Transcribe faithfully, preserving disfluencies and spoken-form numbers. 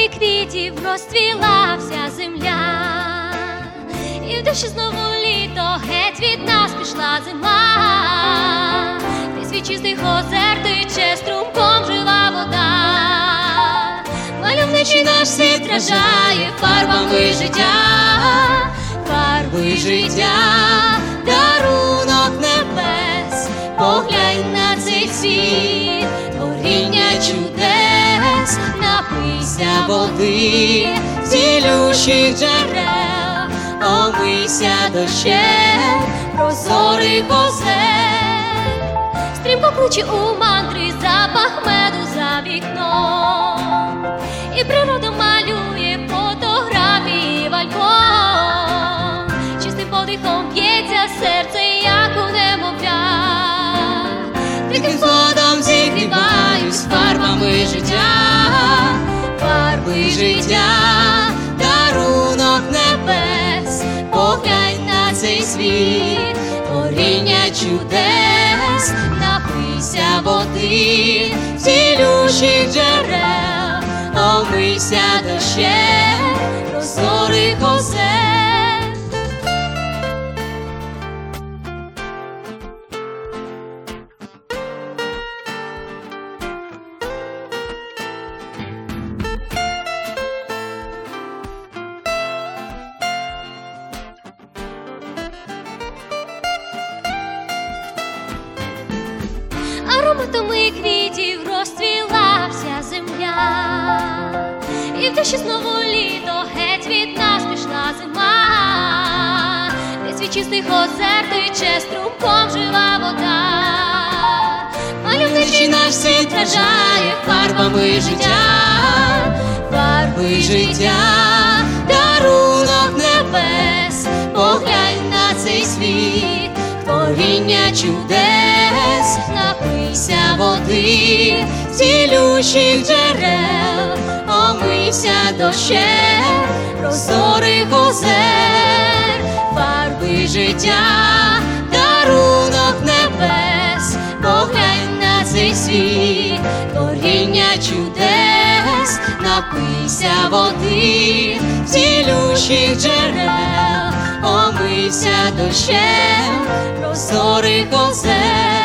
і квітів розцвіла вся земля, і в душі знову літо, геть від нас пішла зима. Крізь від чистих озер тече струмком жива вода. Мальовничий наш світ вражає фарбами життя, фарби життя, дарунок небес. Поглянь на цей світ, творіння чудес. Напийся води з цілющих джерел, омийся дощем прозорих озер. Стрімко круче у мандри запах меду за вікном, і природа малює фотографії в альбом. Чистим подихом б'ється серце, як у немовля. Тихим ходом зігріваюсь фарбами життя, фарби життя, дарунок небес. Поглянь на цей світ, творіння чудес. Напийся води з цілющих джерел, омийся дощем прозорих озер. Ароматами квітів розцвіла вся земля, і в душі знову літо, геть від нас пішла зима. Десь від чистих озер тече струмком жива вода. Мальовничий наш світ вражає фарбами життя, фарби життя, дарунок небес. Поглянь на цей світ, творіння чудес. Напийся води з цілющих джерел, омийся дощем прозорих озер. Фарби життя, дарунок небес. Поглянь на цей світ, творіння чудес. Напийся води з цілющих джерел, омийся дощем прозорих озер.